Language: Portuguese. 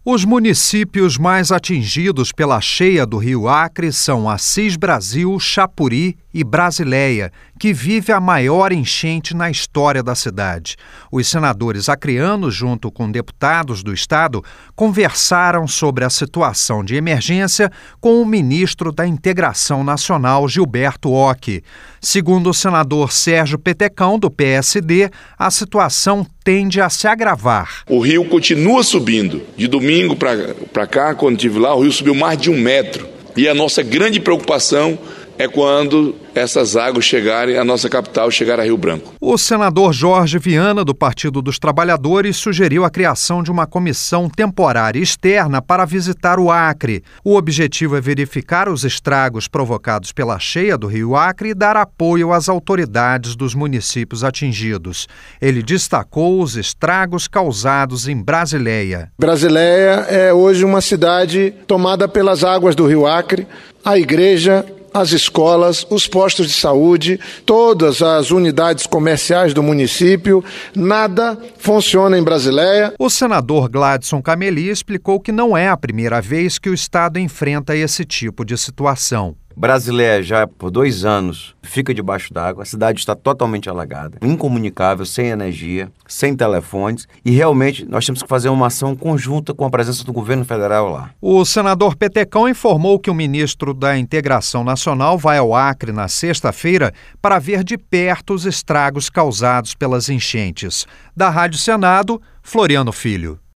Os municípios mais atingidos pela cheia do Rio Acre são Assis Brasil, Chapuri e Brasileia, que vive a maior enchente na história da cidade. Os senadores acreanos, junto com deputados do estado, conversaram sobre a situação de emergência com o ministro da Integração Nacional, Gilberto Occhi. Segundo o senador Sérgio Petecão, do PSD, a situação tende a se agravar. O rio continua subindo. De domingo para cá, quando estive lá, o rio subiu mais de 1 metro. E a nossa grande preocupação é quando essas águas chegarem à nossa capital, chegar a Rio Branco. O senador Jorge Viana, do Partido dos Trabalhadores, sugeriu a criação de uma comissão temporária externa para visitar o Acre. O objetivo é verificar os estragos provocados pela cheia do Rio Acre e dar apoio às autoridades dos municípios atingidos. Ele destacou os estragos causados em Brasileia. Brasileia é hoje uma cidade tomada pelas águas do Rio Acre. A igreja, as escolas, os postos de saúde, todas as unidades comerciais do município, nada funciona em Brasileia. O senador Gladson Cameli explicou que não é a primeira vez que o estado enfrenta esse tipo de situação. Brasileia já por 2 anos fica debaixo d'água, a cidade está totalmente alagada, incomunicável, sem energia, sem telefones e realmente nós temos que fazer uma ação conjunta com a presença do governo federal lá. O senador Petecão informou que o ministro da Integração Nacional vai ao Acre na sexta-feira para ver de perto os estragos causados pelas enchentes. Da Rádio Senado, Floriano Filho.